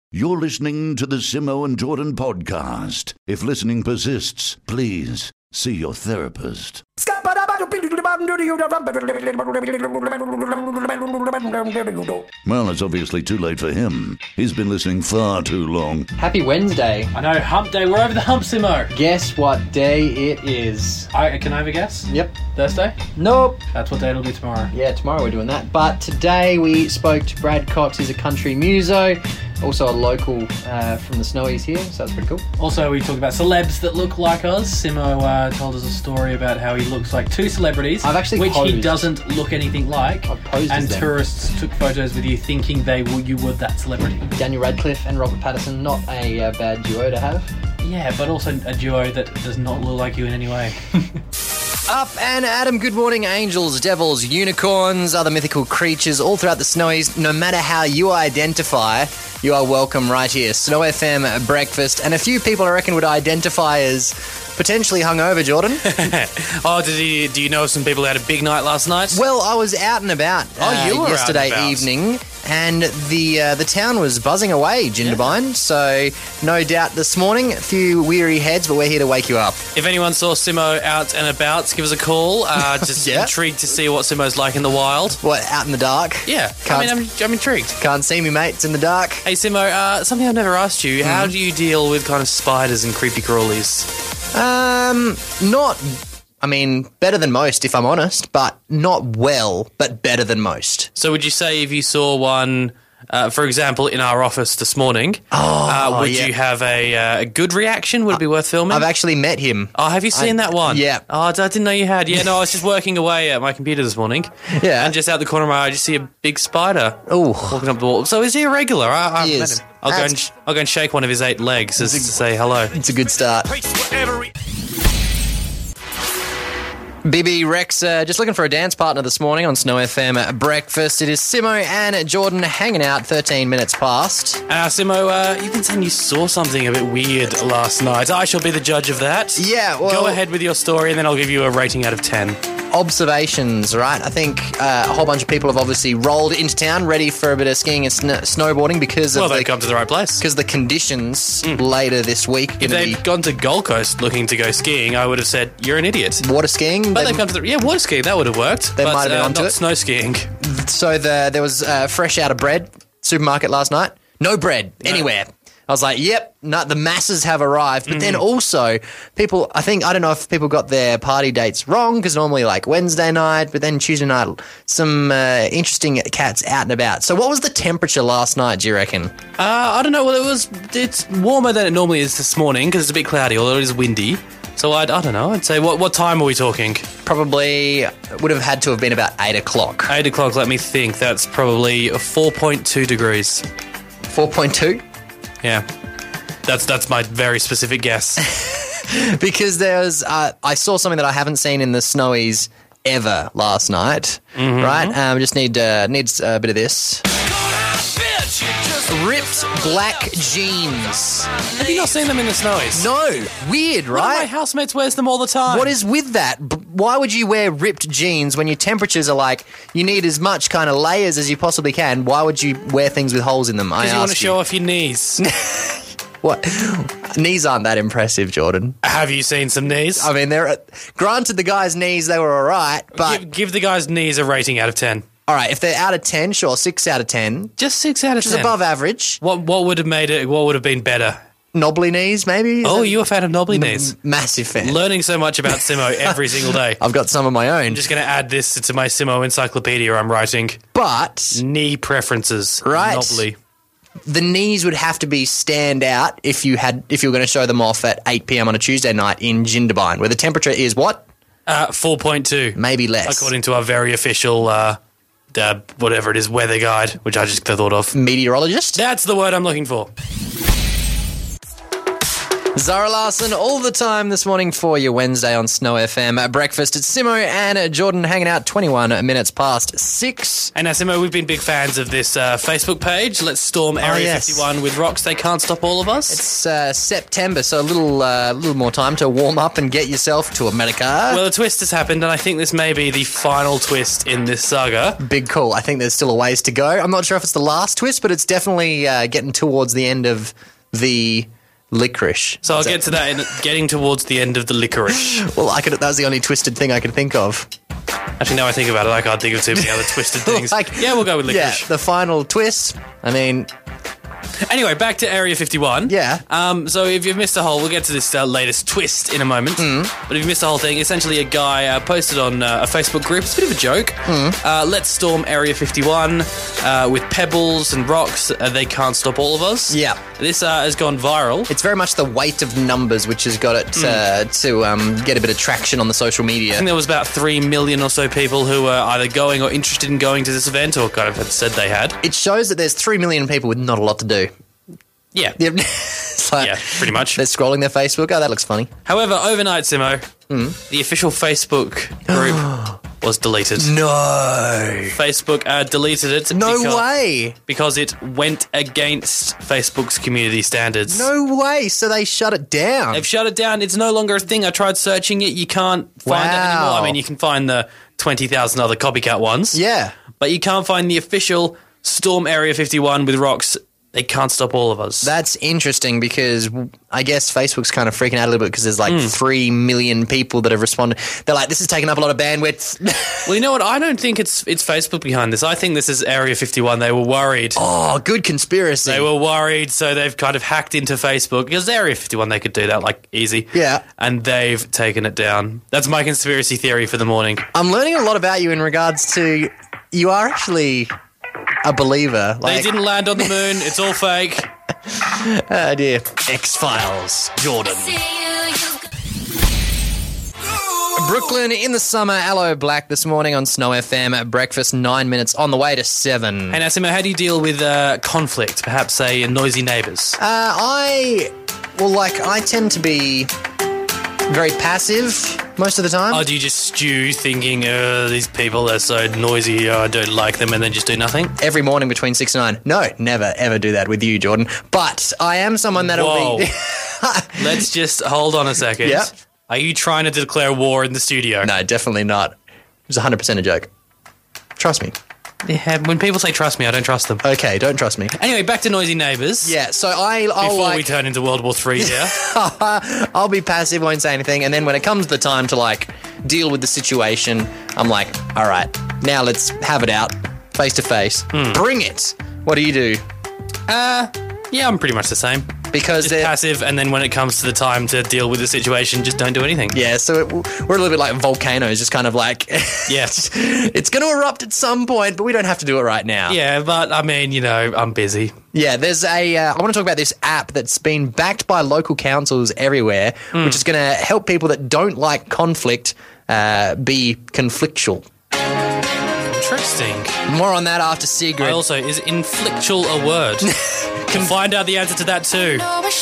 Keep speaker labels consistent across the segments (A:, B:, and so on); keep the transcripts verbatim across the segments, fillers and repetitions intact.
A: You're listening to the Simo and Jordan podcast. If listening persists, please see your therapist. Well, it's obviously too late for him. He's been listening far too long.
B: Happy Wednesday.
C: I know, hump day. We're over the hump, Simo.
B: Guess what day it is?
C: I, can I have a guess?
B: Yep.
C: Thursday?
B: Nope.
C: That's what day it'll be tomorrow.
B: Yeah, tomorrow we're doing that. But today we spoke to Brad Cox. He's a country muso, also a local uh, from the Snowies here, so that's pretty cool.
C: Also, we talked about celebs that look like us. Simo uh, told us a story about how he looks like two celebrities,
B: I've actually
C: which
B: posed.
C: he doesn't look anything like.
B: I've posed as
C: and
B: them.
C: tourists took photos with you thinking they were, you were that celebrity.
B: Daniel Radcliffe and Robert Pattinson, not a uh, bad duo to have.
C: Yeah, but also a duo that does not look like you in any way.
B: Up and Adam, good morning, angels, devils, unicorns, other mythical creatures all throughout the Snowies. No matter how you identify, you are welcome right here. Snow F M breakfast, and a few people I reckon would identify as potentially hungover, Jordan.
D: oh, did you, do you know some people who had a big night last night?
B: Well, I was out and about
D: Oh,
B: uh,
D: you were
B: yesterday
D: out and about.
B: evening, and the uh, the town was buzzing away, Jindabyne. So no doubt this morning, a few weary heads, but we're here to wake you up.
D: If anyone saw Simo out and about, give us a call. Uh, just
B: Yeah.
D: intrigued to see what Simo's like in the wild.
B: What, out in the dark?
D: Yeah,
B: Can't-
D: I mean, I'm, I'm intrigued.
B: Can't see me, mate. It's in the dark.
D: Hey, Simo, uh, something I've never asked you. How
B: Mm-hmm.
D: do you deal with kind of spiders and creepy crawlies?
B: Um, not, I mean, better than most, if I'm honest, but not well, but better than most.
D: So would you say if you saw one, uh, for example, in our office this morning, uh, would
B: yeah.
D: you have a, uh, a good reaction? Would it be worth filming?
B: I've actually met him.
D: Oh, have you seen
B: I-
D: that one?
B: yeah.
D: Oh, I didn't know you had. Yeah, no, I was just working away at my computer this morning.
B: Yeah.
D: And just out the corner of my eye, I just see a big spider
B: Oh,
D: walking up the wall. So is he a regular? I, I've
B: He
D: met
B: is.
D: him. I'll go, and
B: That's-
D: sh- I'll go and shake one of his eight legs just to say hello.
B: it's a good start. B B Rex, uh, just looking for a dance partner this morning on Snow F M breakfast. It is Simo and Jordan hanging out thirteen minutes past.
D: Uh, Simo, uh, you've been saying you saw something a bit weird last night. I shall be the judge of that.
B: Yeah, well,
D: Go ahead with your story and then I'll give you a rating out of ten.
B: observations, right? I think uh, a whole bunch of people have obviously rolled into town ready for a bit of skiing and sn- snowboarding because
D: Well,
B: of
D: they've
B: the,
D: come to the right place.
B: because the conditions later this week.
D: If
B: gonna
D: they'd gone to Gold Coast looking to go skiing, I would have said, you're an idiot.
B: be water skiing.
D: But
B: They-
D: they've come to the... Yeah, water skiing, that would have worked.
B: They
D: but,
B: might have been
D: uh,
B: onto
D: not
B: it.
D: snow skiing.
B: So the, there was uh, fresh out of bread supermarket last night. No bread anywhere. I was like, yep, no, the masses have arrived. But then also, people, I think, I don't know if people got their party dates wrong because normally like Wednesday night, but then Tuesday night, some uh, interesting cats out and about. So what was the temperature last night, do you reckon?
D: Uh, I don't know. Well, it was. It's warmer than it normally is this morning because it's a bit cloudy, although it is windy. So I'd, I don't know. I'd say what what time are we talking?
B: Probably would have had to have been about eight o'clock.
D: Eight o'clock. Let me think. That's probably four point two degrees.
B: four point two?
D: Yeah, that's that's my very specific guess.
B: Because there's, uh, I saw something that I haven't seen in the Snowies ever last night, right? Um, just need uh, needs a bit of this. Ripped black jeans.
D: Have you not seen them in the snowies?
B: No, weird,
D: One of my
B: right?
D: housemates wears them all the time.
B: What is with that? B- Why would you wear ripped jeans when your temperatures are like you need as much kind of layers as you possibly can? Why would you wear things with holes in them? I
D: Because you want to
B: ask
D: show off your knees.
B: What? Knees aren't that impressive, Jordan.
D: Have you seen some knees?
B: I mean, they're granted the guy's knees they were all right, but
D: give, give the guy's knees a rating out of ten.
B: all right, if they're out of ten, sure, six out of ten,
D: Just six out of
B: which is
D: ten.
B: above average.
D: What what would have made it? What would have been better?
B: Knobbly knees, maybe. Is
D: Oh,
B: that-
D: you a fan of knobbly knees?
B: massive fan.
D: Learning so much about Simo every single day.
B: I've got some of my own,
D: I'm just going to add this to my Simo encyclopedia I'm writing.
B: but
D: Knee preferences.
B: Right.
D: Knobbly.
B: the knees would have to be stand out if you had if you were going to show them off at eight p.m. on a Tuesday night in Jindabyne, where the temperature is what?
D: Uh, four point two.
B: Maybe less.
D: According to our very official, uh, uh, whatever it is, weather guide, which I just thought of.
B: Meteorologist?
D: That's the word I'm looking for.
B: Zara Larson all the time this morning for your Wednesday on Snow F M. At breakfast, it's Simo and Jordan hanging out twenty-one minutes past six.
D: And now, Simo, we've been big fans of this uh, Facebook page. Let's storm Area
B: yes.
D: fifty-one with rocks. They can't stop all of us.
B: It's uh, September, so a little, uh, little more time to warm up and get yourself to America.
D: Well, a twist has happened, and I think this may be the final twist in this saga.
B: Big call. I think there's still a ways to go. I'm not sure if it's the last twist, but it's definitely uh, getting towards the end of the licorice.
D: So I'll
B: Is
D: get
B: that-
D: to that in getting towards the end of the licorice.
B: Well, I could. That was the only twisted thing I could think of.
D: Actually, now I think about it, I can't think of too many other twisted things.
B: Like-
D: yeah, we'll go with licorice.
B: Yeah, the final twist. I mean,
D: Anyway, back to Area fifty-one.
B: Yeah.
D: Um, so if you've missed the whole, we'll get to this uh, latest twist in a moment.
B: Mm.
D: But if you missed the whole thing, essentially a guy uh, posted on uh, a Facebook group. It's a bit of a joke.
B: Mm.
D: Uh, let's storm Area fifty-one uh, with pebbles and rocks. Uh, they can't stop all of us.
B: Yeah.
D: This uh, has gone viral.
B: it's very much the weight of numbers which has got it uh, to um, get a bit of traction on the social
D: I
B: media.
D: think there was about three million or so people who were either going or interested in going to this event, or kind of had said they had.
B: It shows that there's three million people with not a lot to do.
D: Yeah.
B: Yep. It's like,
D: Yeah, pretty much.
B: They're scrolling their Facebook. Oh, that looks funny.
D: However, overnight, Simo, the official Facebook group was deleted.
B: No.
D: Facebook uh, deleted it.
B: No
D: because,
B: way.
D: Because it went against Facebook's community standards.
B: No way. So they shut it down.
D: They've shut it down. It's no longer a thing. I tried searching it. You can't find it
B: Wow.
D: anymore. I mean, you can find the twenty thousand other copycat ones.
B: yeah.
D: But you can't find the official Storm Area fifty-one with rocks. They can't stop all of us.
B: That's interesting because I guess Facebook's kind of freaking out a little bit because there's like three million people that have responded. They're like, this is taking up a lot of bandwidth.
D: well, you know what? I don't think it's it's Facebook behind this. I think this is Area fifty-one. They were worried.
B: oh, good conspiracy.
D: They were worried, so they've kind of hacked into Facebook. Because Area fifty-one, they could do that, like, easy.
B: Yeah.
D: And they've taken it down. That's my conspiracy theory for the morning.
B: I'm learning a lot about you in regards to you are actually a believer.
D: They
B: Like,
D: didn't land on the moon. It's all fake.
B: oh dear. X-Files. Jordan. Brooklyn in the summer. Aloe Black this morning on Snow F M at breakfast. Nine minutes on the way to seven.
D: Hey, Nassimo, how do you deal with uh, conflict? Perhaps, say, noisy neighbours?
B: Uh, I, well, like, I tend to be very passive most of the time.
D: Or do you just stew thinking, uh, these people are so noisy, uh, I don't like them, and then just do nothing?
B: Every morning between six and nine. No, never, ever do that with you, Jordan. But I am someone that'll
D: Whoa.
B: be...
D: Let's just hold on a second.
B: Yep.
D: Are you trying to declare war in the studio?
B: No, definitely not. It was one hundred percent a joke. Trust me.
D: Yeah, when people say trust me, I don't trust them.
B: Okay, don't trust me.
D: Anyway, back to noisy neighbours.
B: Yeah, so I, I'll
D: Before
B: like...
D: we turn into World War Three here.
B: I'll be passive, won't say anything, and then when it comes to the time to like deal with the situation, I'm like, all right, now let's have it out, face to face. Bring it. What do you do?
D: uh, yeah, I'm pretty much the same.
B: Because
D: Just
B: they're
D: passive, and then when it comes to the time to deal with the situation, just don't do anything.
B: yeah, so it, we're a little bit like volcanoes, just kind of like
D: Yeah.
B: it's going to erupt at some point, but we don't have to do it right now.
D: Yeah, but I mean, you know, I'm busy.
B: Yeah, there's a. Uh, I want to talk about this app that's been backed by local councils everywhere, which is going to help people that don't like conflict uh, be conflictual.
D: Interesting.
B: More on that after
D: I
B: Sigrid.
D: also, is inflictual a word? Can find out the answer to that too.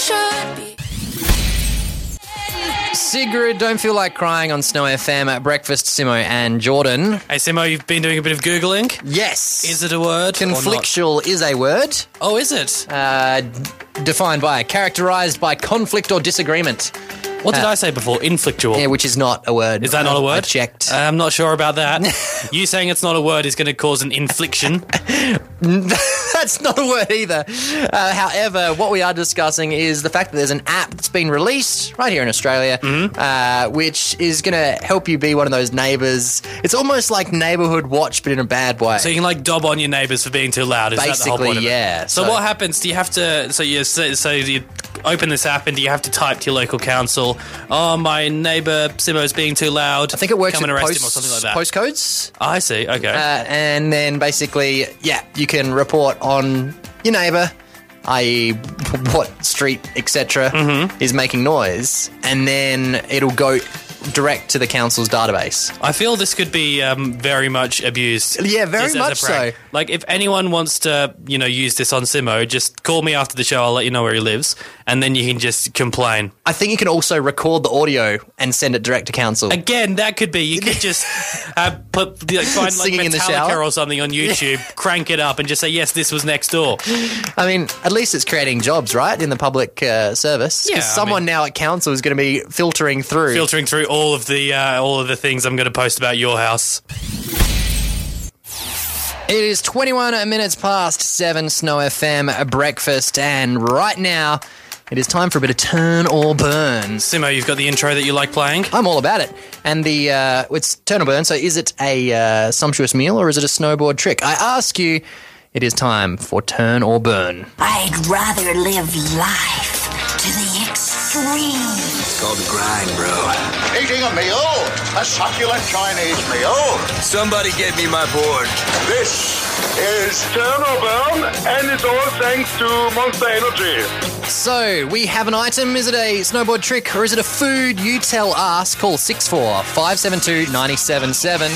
B: Sigrid, don't feel like crying on Snow F M at breakfast. Simo and Jordan.
D: Hey, Simo, you've been doing a bit of Googling.
B: Yes,
D: Is it a word? or not?
B: conflictual is a word
D: Oh, is it?
B: uh, defined by characterized by conflict or disagreement.
D: What did I say before? Inflictual.
B: Yeah, which is not a word.
D: Is that not a word?
B: I checked.
D: I'm not sure about that. You saying it's not a word is going to cause an infliction.
B: That's not a word either. Uh, however, what we are discussing is the fact that there's an app that's been released right here in Australia,
D: Mm-hmm.
B: uh, which is going to help you be one of those neighbours. It's almost like Neighbourhood Watch, but in a bad way.
D: So you can like dob on your neighbours for being too loud. Is that the whole
B: Basically,
D: point of it?
B: yeah.
D: So,
B: So-
D: what happens? Do you have to? So you so, so you open this app and do you have to type to your local council? Oh, my neighbour Simo's being too loud.
B: I think it works
D: Come and
B: with
D: arrest
B: post,
D: him or something like that.
B: postcodes.
D: I see. Okay.
B: Uh, and then basically, yeah, you can report on your neighbour, that is what street, et cetera,
D: Mm-hmm.
B: is making noise. And then it'll go direct to the council's database.
D: I feel this could be um, very much abused.
B: Yeah, very
D: just as a
B: much
D: prank.
B: so.
D: Like, if anyone wants to, you know, use this on Simo, just call me after the show. I'll let you know where he lives, and then you can just complain.
B: I think you can also record the audio and send it direct to council.
D: Again, that could be. You could just uh, put like, find like
B: Singing in the
D: Metallica
B: shower?
D: or something on YouTube, crank it up, and just say, yes, this was next door.
B: I mean, at least it's creating jobs, right, in the public uh, service. 'Cause
D: Yeah, I
B: someone
D: mean-
B: now at council is going to be filtering through.
D: Filtering through all of the uh, all of the things I'm going to post about your house.
B: It is twenty-one minutes past seven, Snow F M breakfast, and right now it is time for a bit of turn or burn.
D: Simo, you've got the intro that you like playing?
B: I'm all about it. And the uh, it's turn or burn, so is it a uh, sumptuous meal or is it a snowboard trick? I ask you, it is time for turn or burn.
E: I'd rather live life to the extreme.
F: It's called the grind, bro.
A: Eating a meal, a succulent Chinese meal.
F: Somebody get me my board.
A: This is
G: Turn or burn, and it's all thanks to Monster Energy.
B: So, we have an item. Is it a snowboard trick or is it a food? You tell us. Call six four five seven two nine seven seven.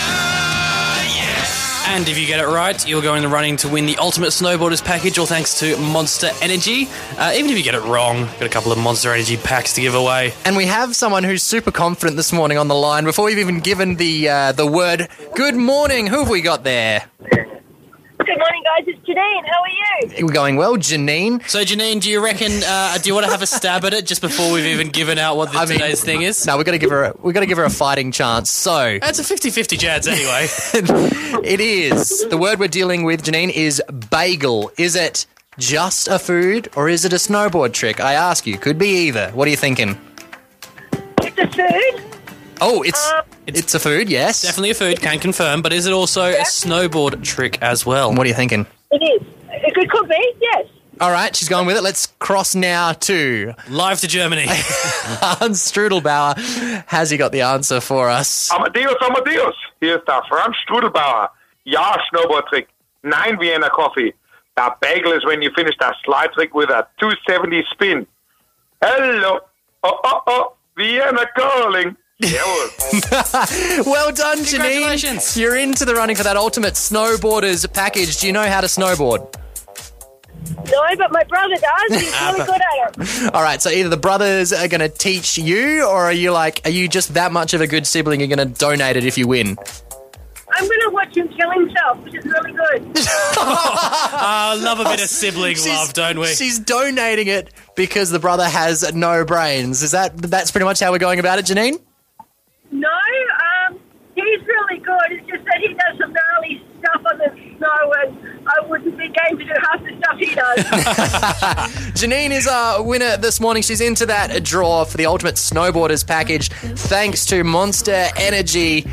D: And if you get it right, you'll go in the running to win the Ultimate Snowboarders package, all thanks to Monster Energy. Uh, even if you get it wrong, got a couple of Monster Energy packs to give away.
B: And we have someone who's super confident this morning on the line before we've even given the uh, the word. Good morning. Who have we got there?
H: Good morning, guys. It's Janine. How are you?
B: We're going well, Janine.
D: So, Janine, do you reckon, uh, do you want to have a stab at it just before we've even given out what the,
B: I mean-
D: today's thing is?
B: No, we've got to give her a, we've got to give her a fighting chance. So,
D: It's a fifty-fifty chance anyway.
B: it is. The word we're dealing with, Janine, is bagel. Is it just a food or is it a snowboard trick? I ask you. Could be either. What are you thinking?
H: It's a food.
B: Oh, it's
H: Um,
B: it's a food, yes.
D: Definitely a food, can confirm, but is it also a snowboard trick as well?
B: What are you thinking?
H: It is. It could, could be, yes.
B: All right, she's going with it. Let's cross now to
D: Live to Germany.
B: Hans Strudelbauer. Has he got the answer for us?
G: Amadeus, Amadeus. Hier ist der Franz Strudelbauer. Ja, Snowboard-Trick. Nein, Vienna Coffee. That bagel is when you finish that slide trick with a two seventy spin. Hello. Oh, oh, oh. Vienna calling. Jawohl.
B: Well done, Janine.
D: Congratulations.
B: You're into the running for that ultimate snowboarders package. Do you know how to snowboard?
H: No, but my brother does. He's really good at it.
B: All right, so either the brothers are going to teach you, or are you like, are you just that much of a good sibling you're going to donate it if you win?
H: I'm going to watch him kill himself, which is really good.
D: I love a bit of sibling
B: She's-
D: love, don't we?
B: She's donating it because the brother has no brains. Is that that's pretty much how we're going about it, Janine?
H: No, um, he's really good. It's just that he does some gnarly stuff on the snow, and I wouldn't be game to do half the stuff he does.
B: Janine is our winner this morning. She's into that draw for the Ultimate Snowboarders package thanks to Monster Energy.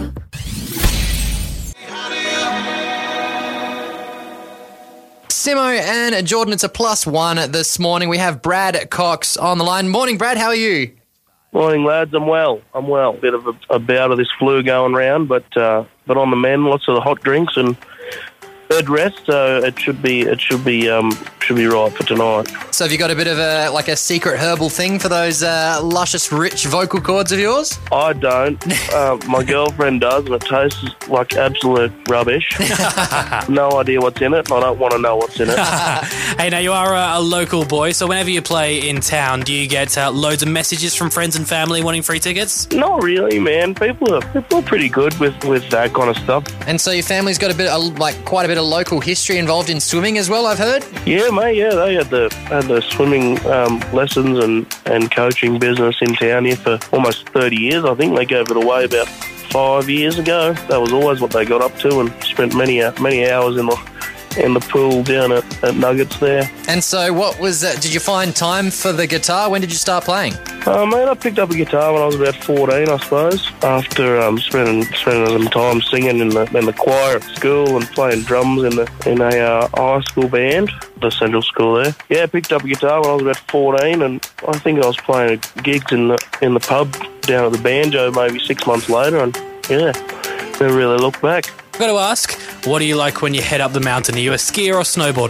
B: Simo and Jordan, it's a plus one this morning. We have Brad Cox on the line. Morning, Brad. How are you?
I: Morning, lads. I'm well. I'm well. Bit of a, a bout of this flu going round, but uh, but on the mend. Lots of the hot drinks and bed rest. So it should be it should be um, should be right for tonight.
B: So have you got a bit of a like a secret herbal thing for those uh, luscious, rich vocal cords of yours?
I: I don't. uh, my girlfriend does, and it tastes like absolute rubbish. No idea what's in it, and I don't want to know what's in it.
D: Hey, now you are a, a local boy, so whenever you play in town, do you get uh, loads of messages from friends and family wanting free tickets?
I: Not really, man. People are people are pretty good with, with that kind of stuff.
B: And so your family's got a bit of, like quite a bit of local history involved in swimming as well, I've heard.
I: Yeah, mate. Yeah, they had the had the swimming um, lessons and, and coaching business in town here for almost thirty years. I think they gave it away about five years ago. That was always what they got up to, and spent many uh, many hours in the in the pool down at, at Nuggets there.
B: And so what was uh, did you find time for the guitar? When did you start playing?
I: Uh, mate, I picked up a guitar when I was about fourteen, I suppose. After um, spending spending some time singing in the in the choir at school and playing drums in the in a uh, high school band, the central school there. Yeah, I picked up a guitar when I was about fourteen, and I think I was playing gigs in the in the pub down at the Banjo maybe six months later, and yeah, never really looked back.
D: I've got to ask, what do you like when you head up the mountain? Are you a skier or snowboarder?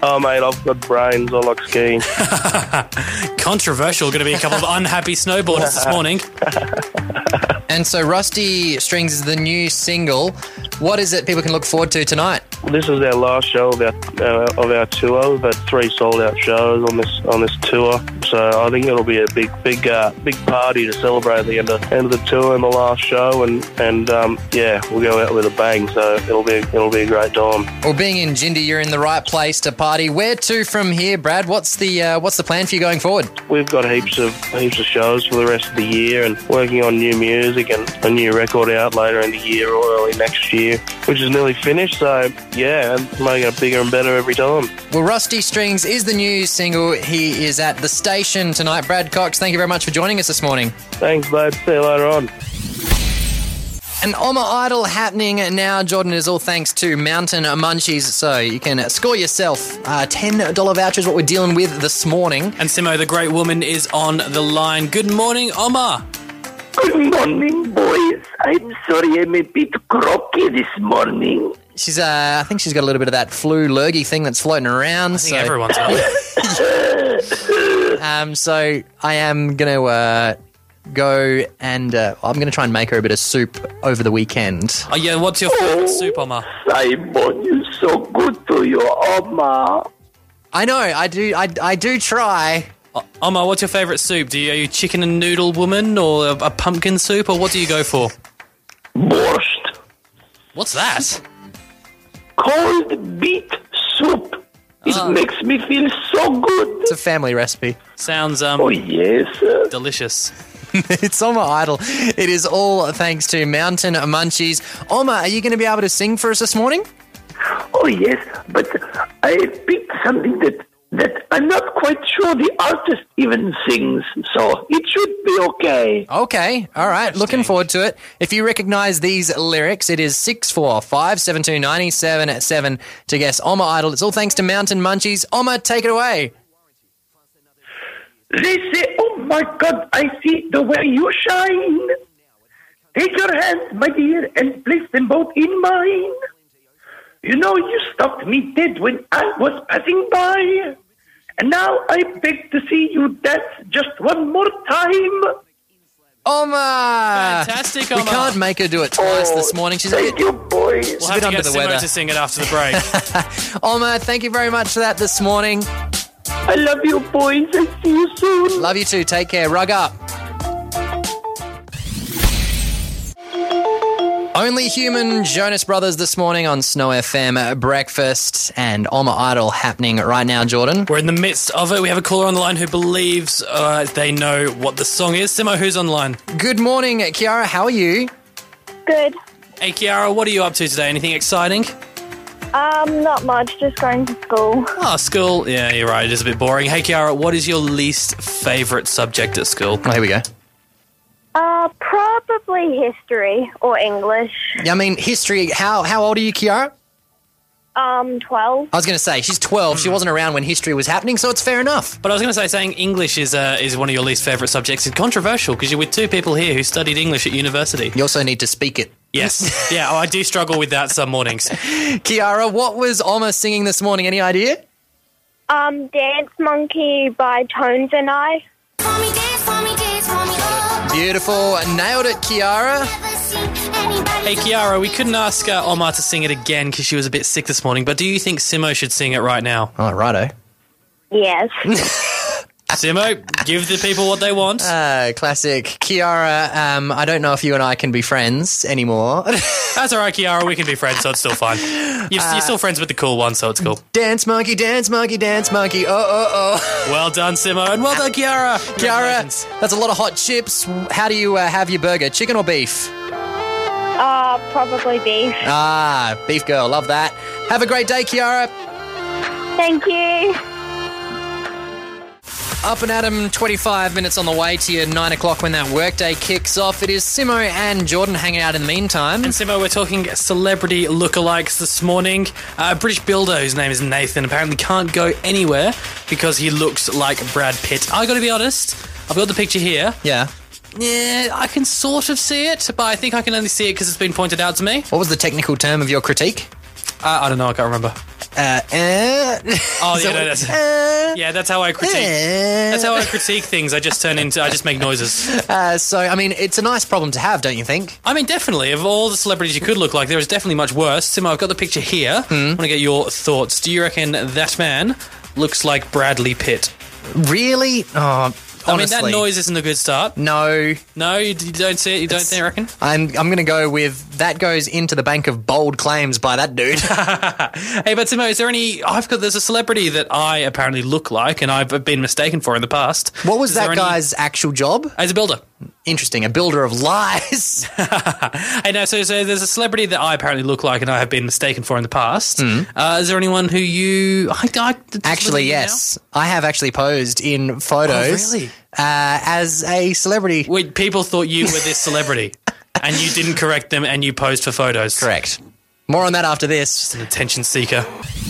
I: Oh, mate, I've got brains. I like skiing.
D: Controversial. Going to be a couple of unhappy snowboarders this morning.
B: And so Rusty Strings is the new single. What is it people can look forward to tonight?
I: This is our last show of our, uh, of our tour. We've had three sold-out shows on this on this tour. So I think it'll be a big, big, uh, big party to celebrate the end of, end of the tour and the last show. And, and um, yeah, we'll go out with a bang. So it'll be it'll be a great time.
B: Well, being in Jindy, you're in the right place to party. Where to from here, Brad? What's the uh, what's the plan for you going forward?
I: We've got heaps of heaps of shows for the rest of the year and working on new music and a new record out later in the year or early next year, which is nearly finished. So, yeah, and making it bigger and better every time.
B: Well, Rusty Strings is the new single. He is at the station tonight. Brad Cox, thank you very much for joining us this morning.
I: Thanks, babe. See you later on.
B: An Oma Idol happening now, Jordan, is all thanks to Mountain Munchies. So you can score yourself uh, ten dollars vouchers, what we're dealing with this morning.
D: And Simo, the great woman, is on the line. Good morning, Oma.
J: Good morning, boys. I'm sorry I'm a bit croaky this morning.
B: She's, uh, I think she's got a little bit of that flu lurgy thing that's floating around.
D: I think
B: so.
D: everyone's got it.
B: um, so I am going to uh, go and uh, I'm going to try and make her a bit of soup over the weekend.
D: Oh, yeah, what's your favourite soup, Oma?
J: Simon, you're so good to your Oma.
B: I know, I do, I, I do try.
D: Uh, Oma, what's your favourite soup? Do you, are you chicken and noodle woman or a, a pumpkin soup, or what do you go for?
J: Borscht.
D: What's that?
J: Cold beet soup. It
D: Oh.
J: makes me feel so good.
B: It's a family recipe.
D: Sounds um
J: Oh, yes.
D: delicious.
B: It's Oma Idol. It is all thanks to Mountain Munchies. Oma, are you going to be able to sing for us this morning?
J: Oh, yes, but I picked something that, that I'm not quite sure the artist even sings, so it should be okay.
B: Okay, all right. Looking forward to it. If you recognise these lyrics, it is six four five seven two nine seven seven to guess Oma Idol. It's all thanks to Mountain Munchies. Oma, take it away.
J: They say, oh my God, I see the way you shine. Take your hands, my dear, and place them both in mine. You know, you stopped me dead when I was passing by. And now I beg to see you dance just one more time.
B: Oma!
D: Fantastic,
B: We
D: Oma.
B: can't make her do it twice
J: Oh,
B: this morning. She's a
J: thank
B: bit,
J: you, boys.
B: she's
D: We'll
B: a
D: have
B: bit
D: to
B: under
D: get
B: the
D: Simo
B: weather.
D: to sing it after the break.
B: Oma, thank you very much for that this morning.
J: I love you, boys. I'll see you soon.
B: Love you too. Take care. Rug up. Only Human, Jonas Brothers this morning on Snow F M Breakfast, and Oma Idol happening right now, Jordan.
D: We're in the midst of it. We have a caller on the line who believes uh, they know what the song is. Simo, who's on the line?
B: Good morning, Kiara. How are you?
K: Good.
D: Hey, Kiara, what are you up to today? Anything exciting?
K: Um, not much, just going to school.
D: Oh, school. Yeah, you're right. It is a bit boring. Hey, Kiara, what is your least favourite subject at school?
B: Oh, here we go.
K: Uh, probably history or English.
B: Yeah, I mean, history. How how old are you, Kiara?
K: Um, twelve.
B: I was going to say, she's twelve. She wasn't around when history was happening, so it's fair enough.
D: But I was going to say, saying English is uh, is one of your least favourite subjects is controversial because you're with two people here who studied English at university.
B: You also need to speak it.
D: Yes. Yeah, oh, I do struggle with that some mornings.
B: Kiara, what was Oma singing this morning? Any idea?
K: Um, Dance Monkey by Tones and I.
B: Beautiful. Nailed it, Kiara.
D: Hey, Kiara, we couldn't ask uh, Oma to sing it again because she was a bit sick this morning, but do you think Simo should sing it right now?
B: Oh, righto.
K: Yes.
D: Simo, give the people what they want.
B: Uh, classic. Kiara, um, I don't know if you and I can be friends anymore.
D: That's all right, Kiara. We can be friends, so it's still fine. You're, you're still friends with the cool one, so it's cool.
B: Dance monkey, dance monkey, dance monkey. Oh, oh, oh.
D: Well done, Simo, and well done, Kiara.
B: Kiara, that's a lot of hot chips. How do you uh, have your burger? Chicken or beef?
K: Uh, probably beef.
B: Ah, beef girl. Love that. Have a great day, Kiara.
K: Thank you.
B: Up and Adam, twenty-five minutes on the way to your nine o'clock when that workday kicks off. It is Simo and Jordan hanging out in the meantime.
D: And Simo, we're talking celebrity lookalikes this morning. Uh, a British builder whose name is Nathan apparently can't go anywhere because he looks like Brad Pitt. I got to be honest, I've got the picture here.
B: Yeah.
D: Yeah, I can sort of see it, but I think I can only see it because it's been pointed out to me.
B: What was the technical term of your critique?
D: Uh, I don't know, I can't remember.
B: Uh, eh.
D: Oh,
B: So,
D: yeah, no, that's,
B: eh.
D: yeah, that's how I critique.
B: Eh.
D: That's how I critique things. I just turn into, I just make noises.
B: Uh, so, I mean, it's a nice problem to have, don't you think?
D: I mean, definitely. Of all the celebrities you could look like, there is definitely much worse. Simo, I've got the picture here.
B: Hmm.
D: I want to get your thoughts. Do you reckon that man looks like Bradley Pitt?
B: Really? Oh,
D: I mean,
B: honestly.
D: that noise isn't a good start.
B: No.
D: No, you, you don't see it? You don't
B: It's-
D: think, reckon?
B: I'm, I'm going to go with that goes into the bank of bold claims by that dude.
D: Hey, but Simo, is there any... I've got... There's a celebrity that I apparently look like and I've been mistaken for in the past.
B: What was
D: Is
B: that
D: there any-
B: guy's actual job?
D: As a builder.
B: Interesting. A builder of lies.
D: Hey, no, so, so there's a celebrity that I apparently look like and I have been mistaken for in the past. Uh, is there anyone who you... I, I,
B: Actually, yes. I have actually posed in photos
D: Oh, really?
B: uh, as a celebrity.
D: Wait, people thought you were this celebrity and you didn't correct them and you posed for photos.
B: Correct. More on that after this.
D: An attention seeker.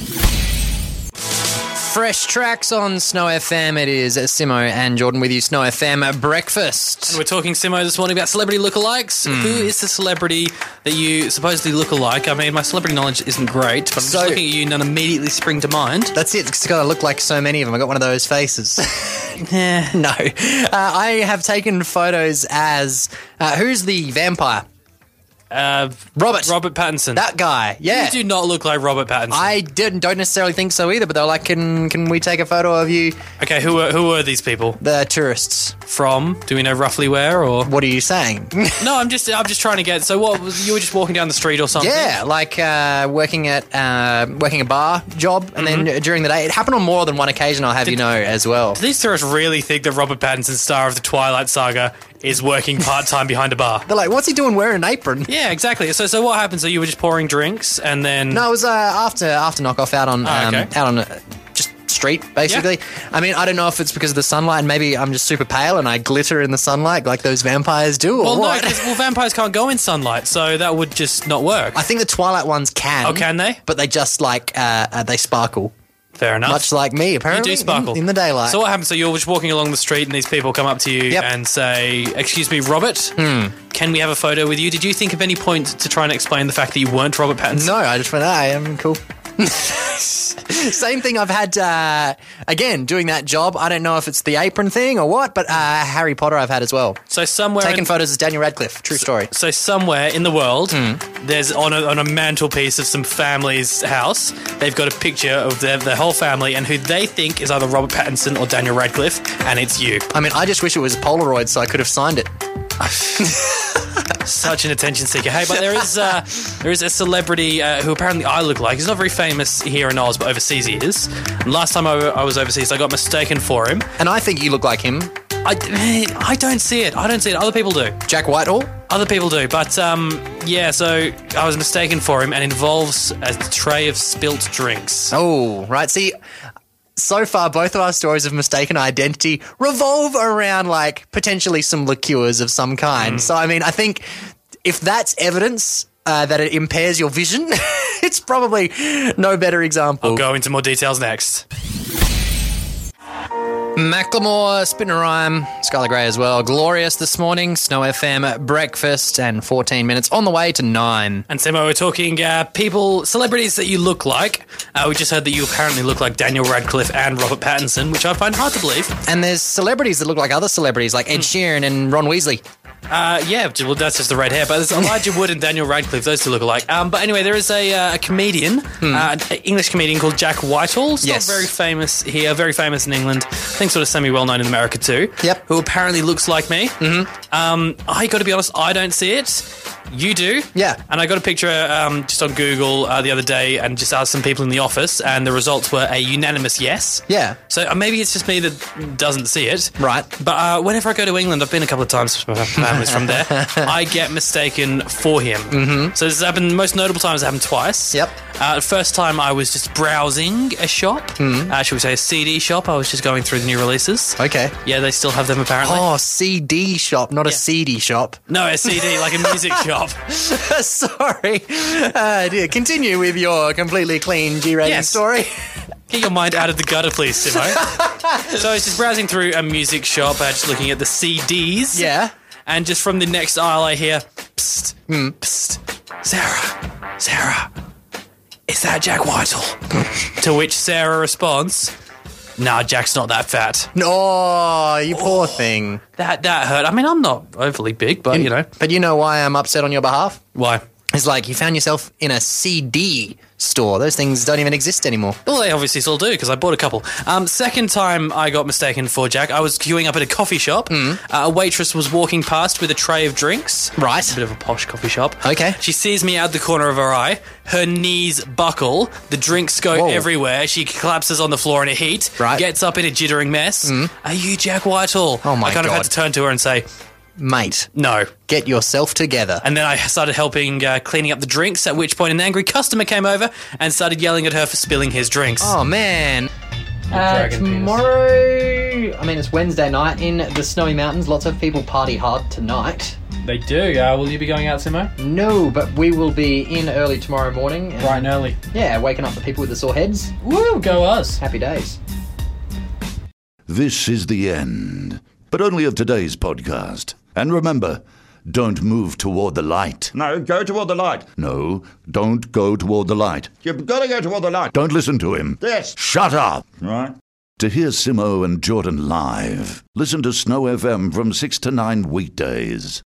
B: Fresh tracks on Snow F M. It is Simo and Jordan with you. Snow F M breakfast.
D: And we're talking, Simo, this morning about celebrity lookalikes.
B: Hmm.
D: Who is the celebrity that you supposedly look alike? I mean, my celebrity knowledge isn't great, but I'm
B: So-
D: just looking at you and none immediately spring to mind.
B: That's it. It's got to look like so many of them. I got one of those faces.
D: Yeah.
B: No. Uh, I have taken photos as... Uh, who's the vampire?
D: Uh,
B: Robert.
D: Robert Pattinson.
B: That guy. Yeah.
D: You do not look like Robert Pattinson.
B: I didn't, don't necessarily think so either, but they're like, can can we take a photo of you?
D: Okay, who are, who are these people?
B: The tourists.
D: From? Do we know roughly where, or...?
B: What are you saying?
D: No, I'm just I'm just trying to get... So what, was- you were just walking down the street or something?
B: Yeah, like uh, working at uh, working a bar job, and
D: Mm-hmm.
B: then during the day, it happened on more than one occasion. I'll have you know as well.
D: Do these tourists really think that Robert Pattinson, star of the Twilight Saga, is working part-time behind a bar?
B: They're like, "What's he doing wearing an apron?"
D: Yeah, exactly. So so what happened? So you were just pouring drinks and then...
B: No, it was uh, after after knockoff out on
D: Oh,
B: um,
D: okay.
B: out on uh, just street basically. I mean, I don't know if it's because of the sunlight, and maybe I'm just super pale and I glitter in the sunlight like those vampires do, or
D: Well, no,
B: what?
D: 'cause- well, vampires can't go in sunlight, so that would just not work.
B: I think the Twilight ones can.
D: Oh, can they?
B: But they just like uh, uh, they sparkle,
D: Fair enough.
B: much like me.
D: You
B: Apparently,
D: do sparkle.
B: in, in the daylight.
D: So what happens? So you're just walking along the street and these people come up to you
B: Yep.
D: and say, "Excuse me, Robert,
B: Hmm.
D: can we have a photo with you?" Did you think of any point to try and explain the fact that you weren't Robert Pattinson?
B: No, I just went, "I am cool." Same thing I've had, uh, again, doing that job. I don't know if it's the apron thing or what, but uh, Harry Potter I've had as well.
D: So somewhere
B: Taking
D: in,
B: photos as Daniel Radcliffe. True story.
D: so somewhere in the world,
B: Hmm.
D: there's on a, on a mantelpiece of some family's house, they've got a picture of their, their whole family and who they think is either Robert Pattinson or Daniel Radcliffe, and it's you.
B: I mean, I just wish it was Polaroid so I could have signed it.
D: Such an attention seeker. Hey, but there is uh, there is a celebrity uh, who apparently I look like. He's not very famous here in Oz, but overseas he is. And last time I, I was overseas, I got mistaken for him.
B: And I think you look like him.
D: I, I don't see it. I don't see it. Other people do.
B: Jack Whitehall?
D: Other people do. But um, yeah, so I was mistaken for him, and it involves a tray of spilt drinks.
B: Oh, right. See, so far, both of our stories of mistaken identity revolve around, like, potentially some liqueurs of some kind. So, I mean, I think if that's evidence uh, that it impairs your vision, it's probably no better example.
D: I'll go into more details next.
B: Macklemore, Spin a Rhyme, Skylar Grey as well. Glorious this morning, Snow F M breakfast, and fourteen minutes on the way to nine.
D: And Simo, we're talking uh, people, celebrities that you look like. Uh, we just heard that you apparently look like Daniel Radcliffe and Robert Pattinson, which I find hard to believe.
B: And there's celebrities that look like other celebrities, like Ed Sheeran and Ron Weasley.
D: Uh, yeah, well, that's just the red hair. But there's Elijah Wood and Daniel Radcliffe; those two look alike. Um, but anyway, there is a, uh, a comedian, uh, an English comedian called Jack Whitehall. He's
B: Yes.
D: not very famous here, very famous in England. I think sort of semi-well-known in America too.
B: Yep.
D: Who apparently looks like me. Mm-hmm. Um, I got to be honest, I don't see it. You do.
B: Yeah.
D: And I got a picture um, just on Google uh, the other day and just asked some people in the office, and the results were a unanimous yes.
B: Yeah.
D: So uh, maybe it's just me that doesn't see it.
B: Right.
D: But uh, whenever I go to England, I've been a couple of times, my family's from there, I get mistaken for him. Mm-hmm. So this has happened, most notable times it happened twice.
B: Yep.
D: Uh, the first time I was just browsing a shop, mm. uh, should we say a C D shop, I was just going through the new releases.
B: Okay.
D: Yeah, they still have them apparently.
B: Oh, C D shop, not a C D shop.
D: No, a C D, like a music shop.
B: Sorry. Uh, dear. Continue with your completely clean G-rating
D: Yes.
B: story.
D: Get your mind out of the gutter, please, Simo. So I was just browsing through a music shop, uh, just looking at the C Ds.
B: Yeah.
D: And just from the next aisle, I hear, psst, mm, psst, Sarah, Sarah, is is that Jack Whitehall? To which Sarah responds, nah, Jack's not that fat.
B: No, you poor thing.
D: That that hurt. I mean, I'm not overly big, but, you know.
B: But you know why I'm upset on your behalf?
D: Why?
B: It's like you found yourself in a C D store. Those things don't even exist anymore.
D: Well, they obviously still do, because I bought a couple. Um, second time I got mistaken for Jack, I was queuing up at a coffee shop.
B: Mm.
D: Uh, a waitress was walking past with a tray of drinks.
B: Right.
D: A bit of a posh coffee shop.
B: Okay.
D: She sees me out the corner of her eye. Her knees buckle. The drinks go
B: Whoa.
D: everywhere. She collapses on the floor in a heat.
B: Right.
D: Gets up in a jittering mess.
B: Mm.
D: Are you Jack Whitehall?
B: Oh, my
D: I kind
B: God.
D: of had to turn to her and say,
B: Mate,
D: no.
B: get yourself together.
D: And then I started helping uh, cleaning up the drinks, at which point an angry customer came over and started yelling at her for spilling his drinks.
B: Oh, man. Uh,
C: dragon penis.
B: tomorrow, I mean, it's Wednesday night in the Snowy Mountains. Lots of people party hard tonight.
C: They do. Uh, will you be going out, Simo?
B: No, but we will be in early tomorrow morning. and-
C: Bright and early.
B: Yeah, waking up the people with the sore heads.
C: Woo, go us.
B: Happy days.
A: This is the end, but only of today's podcast. And remember, don't move toward the light.
L: No, go toward the light.
A: No, don't go toward the light.
L: You've got to go toward the light.
A: Don't listen to him.
L: Yes.
A: Shut up.
L: Right.
A: To hear Simo and Jordan live, listen to Snow F M from six to nine weekdays.